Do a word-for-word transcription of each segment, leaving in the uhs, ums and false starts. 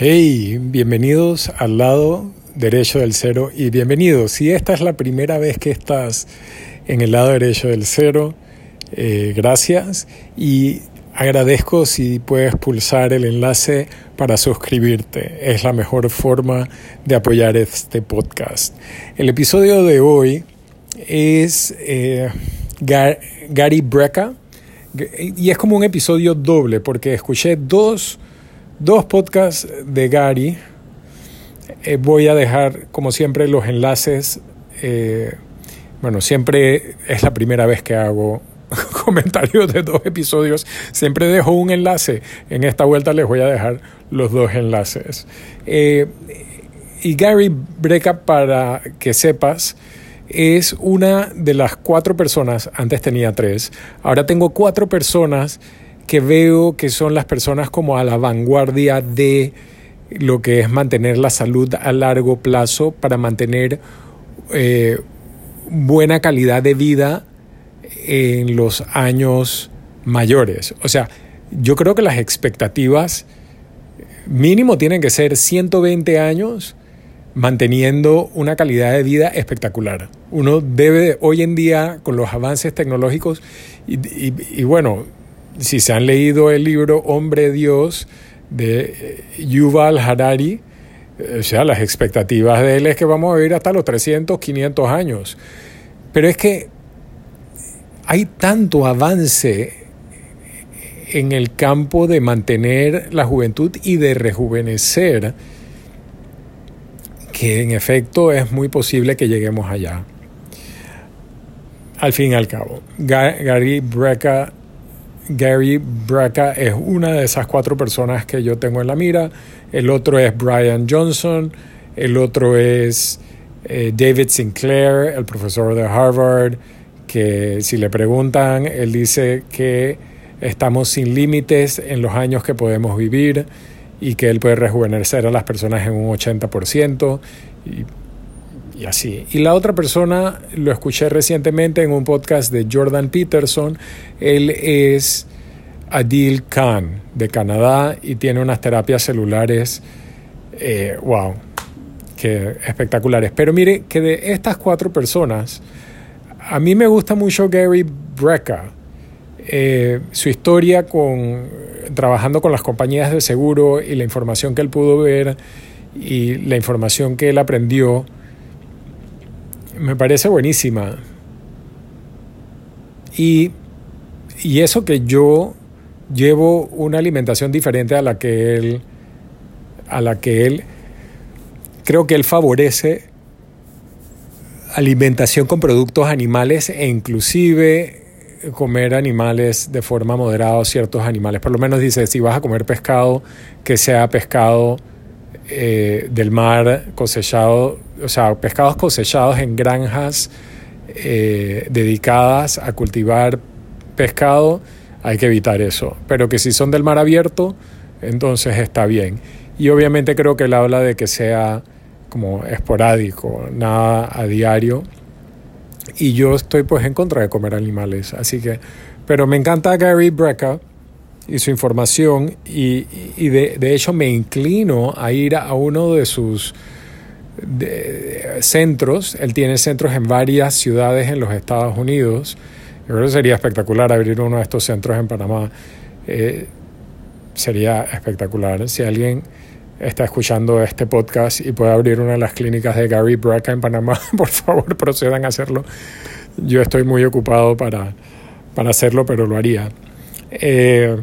Hey, bienvenidos al lado derecho del cero y bienvenidos. Si esta es la primera vez que estás en el lado derecho del cero, eh, gracias y agradezco si puedes pulsar el enlace para suscribirte. Es la mejor forma de apoyar este podcast. El episodio de hoy es eh, Gar- Gary Brecka y es como un episodio doble porque escuché dos Dos podcasts de Gary. Eh, voy a dejar, como siempre, los enlaces. Eh, bueno, siempre es la primera vez que hago comentarios de dos episodios. Siempre dejo un enlace. En esta vuelta les voy a dejar los dos enlaces. Eh, y Gary Brecka, para que sepas, es una de las cuatro personas. Antes tenía tres. Ahora tengo cuatro personas que veo que son las personas como a la vanguardia de lo que es mantener la salud a largo plazo para mantener eh, buena calidad de vida en los años mayores. O sea, yo creo que las expectativas mínimo tienen que ser ciento veinte años manteniendo una calidad de vida espectacular. Uno debe hoy en día, con los avances tecnológicos y, y, y bueno, si se han leído el libro Hombre Dios de Yuval Harari, o sea, las expectativas de él es que vamos a vivir hasta los trescientos, quinientos años. Pero es que hay tanto avance en el campo de mantener la juventud y de rejuvenecer que en efecto es muy posible que lleguemos allá. Al fin y al cabo, Gary Brecka Gary Brecka es una de esas cuatro personas que yo tengo en la mira. El otro es Brian Johnson. El otro es eh, David Sinclair, el profesor de Harvard, que si le preguntan, él dice que estamos sin límites en los años que podemos vivir y que él puede rejuvenecer a las personas en un ochenta por ciento y, y así. Y la otra persona lo escuché recientemente en un podcast de Jordan Peterson. Él es Adil Khan de Canadá y tiene unas terapias celulares eh, wow, que espectaculares. Pero mire que de estas cuatro personas a mí me gusta mucho Gary Brecka. Eh, su historia con trabajando con las compañías de seguro y la información que él pudo ver y la información que él aprendió me parece buenísima. Y, y eso que yo llevo una alimentación diferente a la que él, a la que él, creo que él favorece alimentación con productos animales e inclusive comer animales de forma moderada, ciertos animales. Por lo menos dice, si vas a comer pescado, que sea pescado eh, del mar cosechado, o sea, pescados cosechados en granjas eh, dedicadas a cultivar pescado, hay que evitar eso. Pero que si son del mar abierto, entonces está bien. Y obviamente creo que él habla de que sea como esporádico, nada a diario. Y yo estoy pues en contra de comer animales, así que, pero me encanta Gary Brecka y su información y, y de, de hecho me inclino a ir a uno de sus de, de centros. Él tiene centros en varias ciudades en los Estados Unidos. Yo creo que sería espectacular abrir uno de estos centros en Panamá. Eh, sería espectacular. Si alguien está escuchando este podcast y puede abrir una de las clínicas de Gary Brecka en Panamá, por favor procedan a hacerlo. Yo estoy muy ocupado para, para hacerlo, pero lo haría. Eh,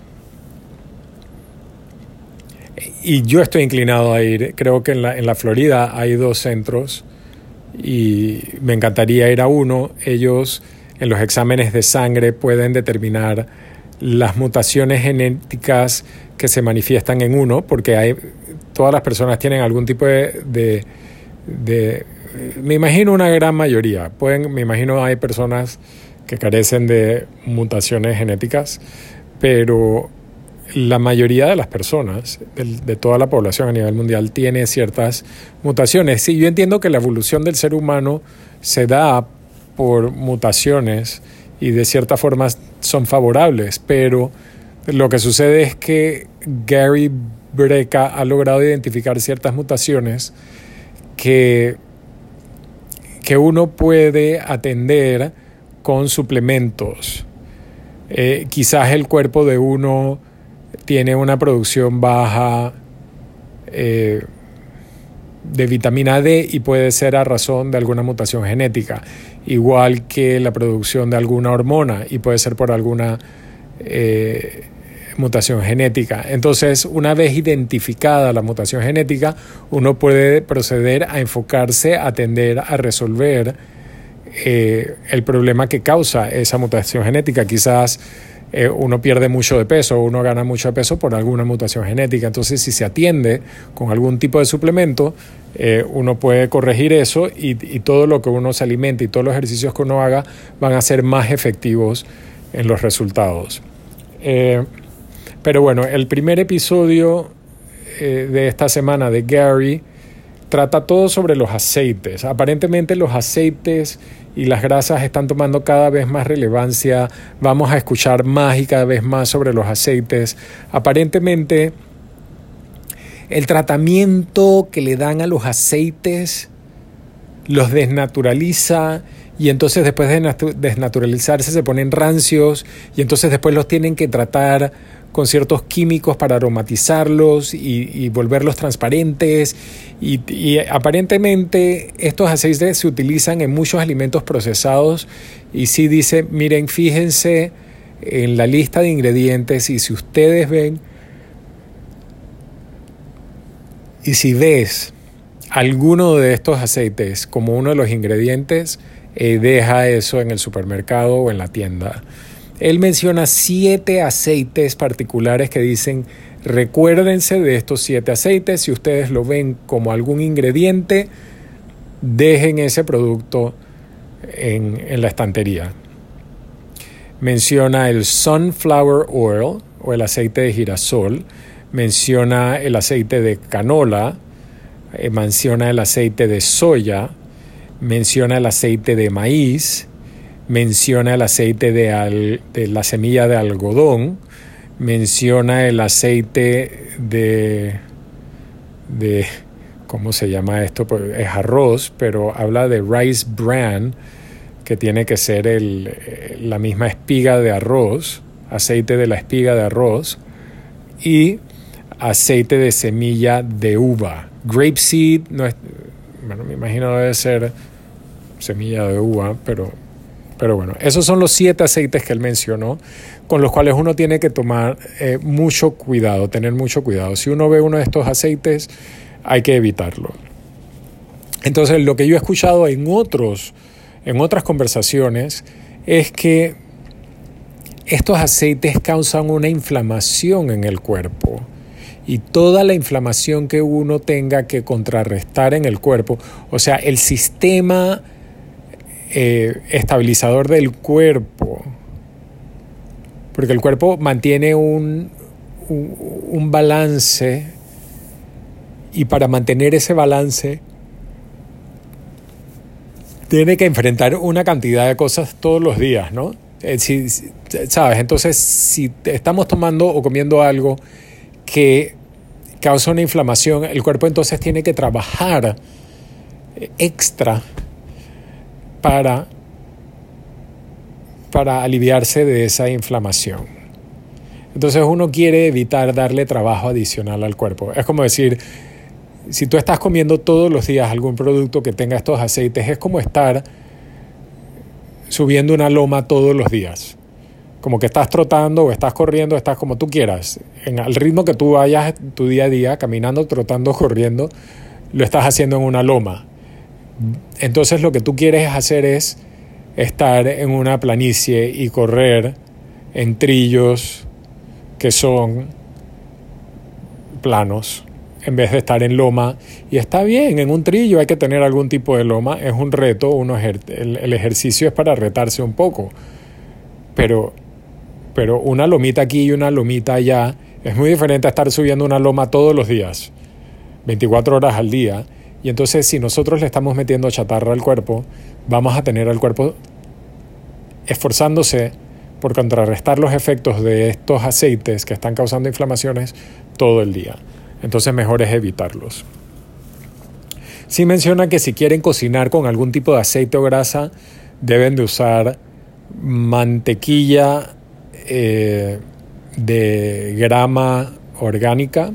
y yo estoy inclinado a ir. Creo que en la, en la Florida hay dos centros y me encantaría ir a uno. Ellos en los exámenes de sangre pueden determinar las mutaciones genéticas que se manifiestan en uno, porque hay, todas las personas tienen algún tipo de, de, de me imagino una gran mayoría, pueden, me imagino hay personas que carecen de mutaciones genéticas, pero la mayoría de las personas, de, de toda la población a nivel mundial, tiene ciertas mutaciones. Sí, yo entiendo que la evolución del ser humano se da por mutaciones y de cierta forma son favorables, pero lo que sucede es que Gary Brecka ha logrado identificar ciertas mutaciones que, que uno puede atender con suplementos. Eh, quizás el cuerpo de uno tiene una producción baja eh, de vitamina D y puede ser a razón de alguna mutación genética, igual que la producción de alguna hormona y puede ser por alguna eh, mutación genética. Entonces, una vez identificada la mutación genética, uno puede proceder a enfocarse, a atender, a resolver eh, el problema que causa esa mutación genética. Quizás eh, uno pierde mucho de peso, uno gana mucho de peso por alguna mutación genética. Entonces, si se atiende con algún tipo de suplemento, eh, uno puede corregir eso y, y todo lo que uno se alimente y todos los ejercicios que uno haga van a ser más efectivos en los resultados. Eh, pero bueno, el primer episodio eh, de esta semana de Gary trata todo sobre los aceites. Aparentemente los aceites y las grasas están tomando cada vez más relevancia. Vamos a escuchar más y cada vez más sobre los aceites. Aparentemente el tratamiento que le dan a los aceites los desnaturaliza y entonces después de desnaturalizarse se ponen rancios y entonces después los tienen que tratar con ciertos químicos para aromatizarlos y, y volverlos transparentes y, y aparentemente estos aceites se utilizan en muchos alimentos procesados y sí dice, miren, fíjense en la lista de ingredientes y si ustedes ven y si ves alguno de estos aceites como uno de los ingredientes, eh, deja eso en el supermercado o en la tienda. Él menciona siete aceites particulares que dicen, recuérdense de estos siete aceites, si ustedes lo ven como algún ingrediente, dejen ese producto en, en la estantería. Menciona el sunflower oil o el aceite de girasol, menciona el aceite de canola, eh, menciona el aceite de soya, menciona el aceite de maíz, menciona el aceite de, al, de la semilla de algodón, menciona el aceite de, de ¿cómo se llama esto? Pues es arroz, pero habla de rice bran, que tiene que ser el, la misma espiga de arroz, aceite de la espiga de arroz, y aceite de semilla de uva. Grapeseed, no es, bueno, me imagino debe ser semilla de uva, pero... Pero bueno, esos son los siete aceites que él mencionó, con los cuales uno tiene que tomar eh, mucho cuidado, tener mucho cuidado. Si uno ve uno de estos aceites, hay que evitarlo. Entonces, lo que yo he escuchado en otros, en otras conversaciones es que estos aceites causan una inflamación en el cuerpo. Y toda la inflamación que uno tenga que contrarrestar en el cuerpo, o sea, el sistema Eh, estabilizador del cuerpo, porque el cuerpo mantiene un, un, un balance y para mantener ese balance tiene que enfrentar una cantidad de cosas todos los días, ¿no? Eh, si, si, ¿sabes? Entonces, si estamos tomando o comiendo algo que causa una inflamación, el cuerpo entonces tiene que trabajar extra Para, para aliviarse de esa inflamación. Entonces uno quiere evitar darle trabajo adicional al cuerpo. Es como decir, si tú estás comiendo todos los días algún producto que tenga estos aceites, es como estar subiendo una loma todos los días. Como que estás trotando o estás corriendo, estás como tú quieras. En el ritmo que tú vayas tu día a día, caminando, trotando, corriendo, lo estás haciendo en una loma. Entonces lo que tú quieres hacer es estar en una planicie y correr en trillos que son planos en vez de estar en loma. Y está bien, en un trillo hay que tener algún tipo de loma, es un reto, uno ejer- el, el ejercicio es para retarse un poco, pero, pero una lomita aquí y una lomita allá es muy diferente a estar subiendo una loma todos los días, veinticuatro horas al día. Y entonces si nosotros le estamos metiendo chatarra al cuerpo, vamos a tener al cuerpo esforzándose por contrarrestar los efectos de estos aceites que están causando inflamaciones todo el día. Entonces mejor es evitarlos. Sí menciona que si quieren cocinar con algún tipo de aceite o grasa, deben de usar mantequilla eh, de grama orgánica.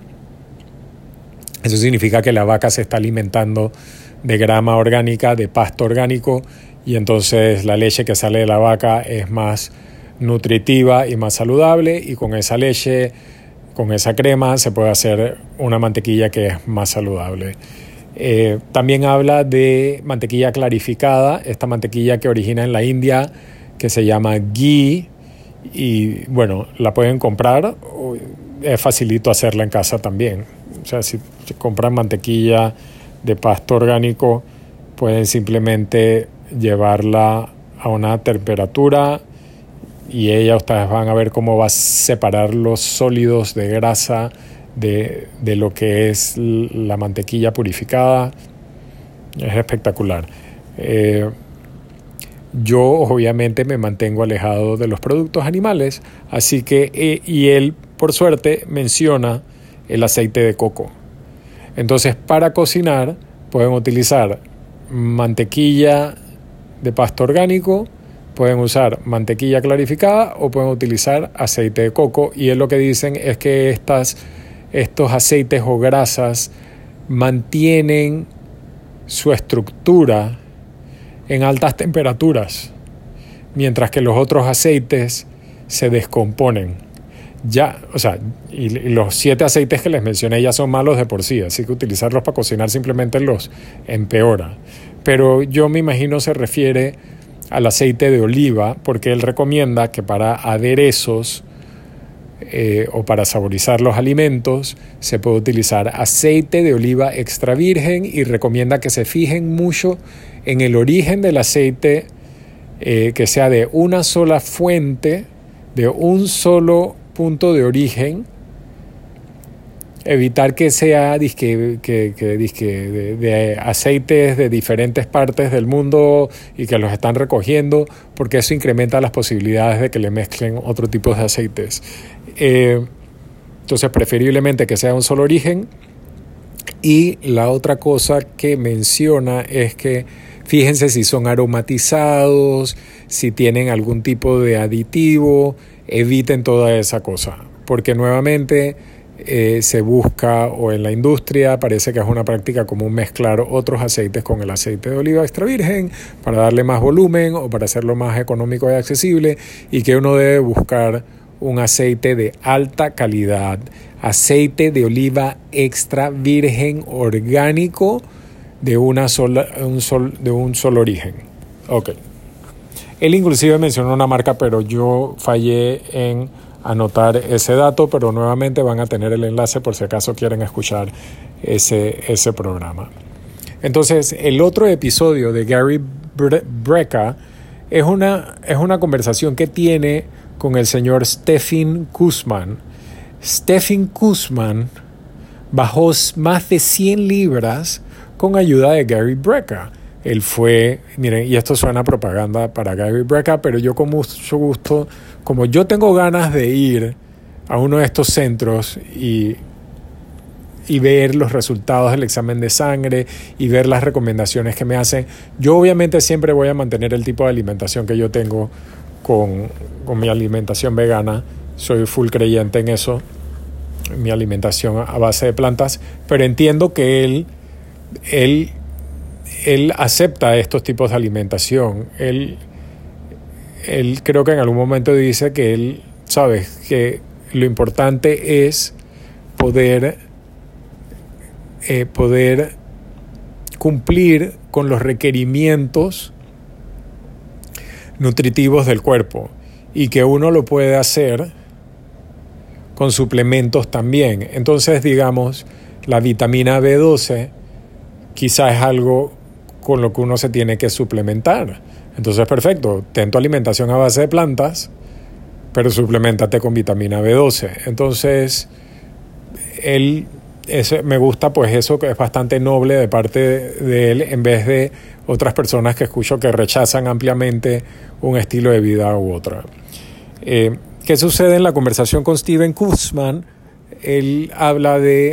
Eso significa que la vaca se está alimentando de grama orgánica, de pasto orgánico, y entonces la leche que sale de la vaca es más nutritiva y más saludable, y con esa leche, con esa crema, se puede hacer una mantequilla que es más saludable. Eh, también habla de mantequilla clarificada, esta mantequilla que origina en la India, que se llama ghee, y bueno, la pueden comprar, es facilito hacerla en casa también. O sea, si compran mantequilla de pasto orgánico, pueden simplemente llevarla a una temperatura y ella, ustedes van a ver cómo va a separar los sólidos de grasa de, de lo que es la mantequilla purificada. Es espectacular. Eh, yo obviamente me mantengo alejado de los productos animales, así que, eh, y él por suerte menciona el aceite de coco. Entonces, para cocinar pueden utilizar mantequilla de pasto orgánico, pueden usar mantequilla clarificada o pueden utilizar aceite de coco, y él lo que dicen es que estas, estos aceites o grasas mantienen su estructura en altas temperaturas, mientras que los otros aceites se descomponen. Ya, o sea, y, y los siete aceites que les mencioné ya son malos de por sí, así que utilizarlos para cocinar simplemente los empeora. Pero yo me imagino se refiere al aceite de oliva, porque él recomienda que para aderezos eh, o para saborizar los alimentos se puede utilizar aceite de oliva extra virgen, y recomienda que se fijen mucho en el origen del aceite, eh, que sea de una sola fuente, de un solo punto de origen, evitar que sea disque, que, que, disque de, de aceites de diferentes partes del mundo y que los están recogiendo, porque eso incrementa las posibilidades de que le mezclen otro tipo de aceites. Eh, entonces preferiblemente que sea un solo origen. Y la otra cosa que menciona es que fíjense si son aromatizados, si tienen algún tipo de aditivo, eviten toda esa cosa, porque nuevamente eh, se busca, o en la industria parece que es una práctica común, mezclar otros aceites con el aceite de oliva extra virgen para darle más volumen o para hacerlo más económico y accesible, y que uno debe buscar un aceite de alta calidad, aceite de oliva extra virgen orgánico de una sola, un sol, de un solo origen. Ok. Él inclusive mencionó una marca, pero yo fallé en anotar ese dato, pero nuevamente van a tener el enlace por si acaso quieren escuchar ese, ese programa. Entonces, el otro episodio de Gary Brecka es una, es una conversación que tiene con el señor Stephen Kuzman. Stephen Kuzman bajó más de cien libras con ayuda de Gary Brecka. Él fue, miren, y esto suena a propaganda para Gary Brecka, pero yo con mucho gusto, como yo tengo ganas de ir a uno de estos centros y, y ver los resultados del examen de sangre y ver las recomendaciones que me hacen, yo obviamente siempre voy a mantener el tipo de alimentación que yo tengo con, con mi alimentación vegana. Soy full creyente en eso, mi alimentación a base de plantas, pero entiendo que él, él Él acepta estos tipos de alimentación. Él, él creo que en algún momento dice que él sabe que lo importante es poder, eh, poder cumplir con los requerimientos nutritivos del cuerpo, y que uno lo puede hacer con suplementos también. Entonces, digamos, la vitamina B doce quizás es algo con lo que uno se tiene que suplementar. Entonces, perfecto, ten tu alimentación a base de plantas, pero suplementate con vitamina B doce. Entonces, él, ese, me gusta pues eso, que es bastante noble de parte de, de él, en vez de otras personas que escucho que rechazan ampliamente un estilo de vida u otra. Eh, ¿Qué sucede en la conversación con Stephen Kuzman? él habla de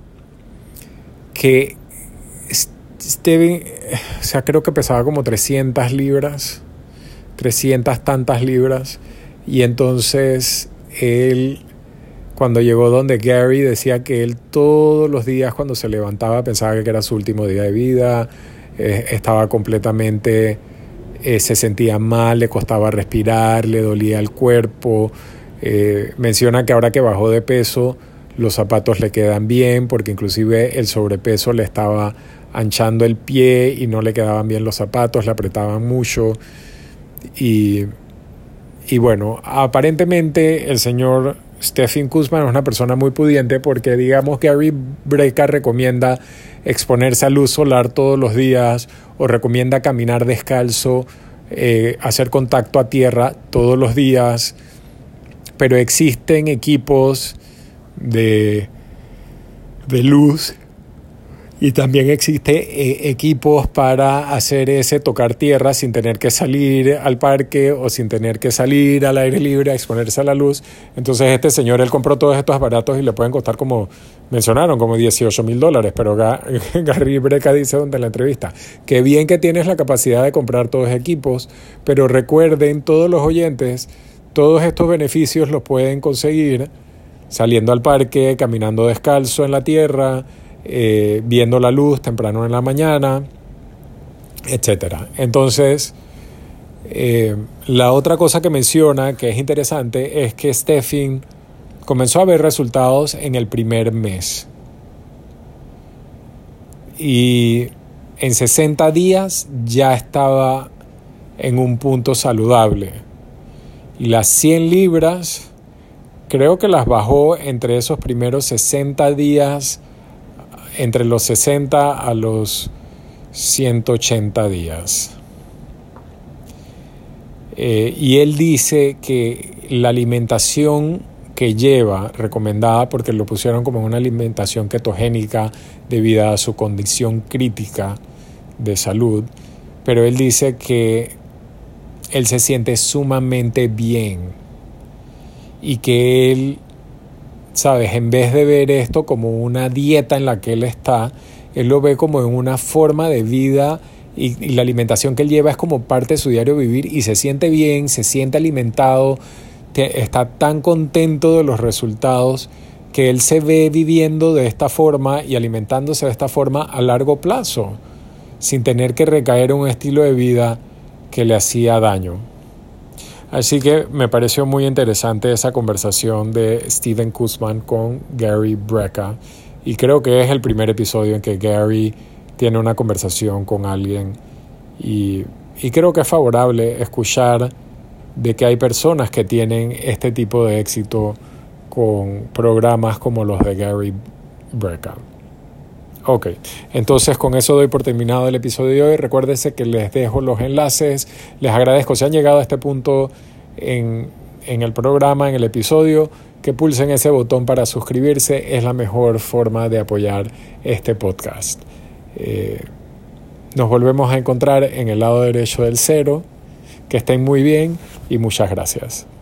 que Stephen, o sea, creo que pesaba como trescientas libras, trescientas tantas libras, y entonces él, cuando llegó donde Gary, decía que él todos los días cuando se levantaba pensaba que era su último día de vida, eh, estaba completamente, eh, se sentía mal, le costaba respirar, le dolía el cuerpo. Eh, menciona que ahora que bajó de peso, los zapatos le quedan bien, porque inclusive el sobrepeso le estaba anchando el pie y no le quedaban bien los zapatos, le apretaban mucho. Y, y bueno, aparentemente el señor Stephen Kuzman es una persona muy pudiente, porque digamos Gary Brecka recomienda exponerse a luz solar todos los días, o recomienda caminar descalzo, eh, hacer contacto a tierra todos los días, pero existen equipos de, de luz y también existen eh, equipos para hacer ese tocar tierra sin tener que salir al parque o sin tener que salir al aire libre a exponerse a la luz. Entonces este señor, él compró todos estos aparatos y le pueden costar, como mencionaron, como dieciocho mil dólares, pero Gary Brecka dice durante la entrevista, qué bien que tienes la capacidad de comprar todos los equipos, pero recuerden todos los oyentes, todos estos beneficios los pueden conseguir saliendo al parque, caminando descalzo en la tierra, eh, viendo la luz temprano en la mañana, etcétera. Entonces, eh, la otra cosa que menciona que es interesante es que Stephen comenzó a ver resultados en el primer mes. Y en sesenta días ya estaba en un punto saludable. Y las cien libras creo que las bajó entre esos primeros sesenta días, entre los sesenta a los ciento ochenta días. Eh, y él dice que la alimentación que lleva, recomendada porque lo pusieron como una alimentación ketogénica debido a su condición crítica de salud, pero él dice que él se siente sumamente bien y que él, sabes, en vez de ver esto como una dieta en la que él está, él lo ve como en una forma de vida, y, y la alimentación que él lleva es como parte de su diario vivir, y se siente bien, se siente alimentado, te, está tan contento de los resultados que él se ve viviendo de esta forma y alimentándose de esta forma a largo plazo, sin tener que recaer en un estilo de vida que le hacía daño. Así que me pareció muy interesante esa conversación de Stephen Kuzman con Gary Brecka, y creo que es el primer episodio en que Gary tiene una conversación con alguien, y, y creo que es favorable escuchar de que hay personas que tienen este tipo de éxito con programas como los de Gary Brecka. Ok, entonces con eso doy por terminado el episodio de hoy. Recuérdense que les dejo los enlaces. Les agradezco si han llegado a este punto en, en el programa, en el episodio, que pulsen ese botón para suscribirse. Es la mejor forma de apoyar este podcast. Eh, nos volvemos a encontrar en el lado derecho del cero. Que estén muy bien y muchas gracias.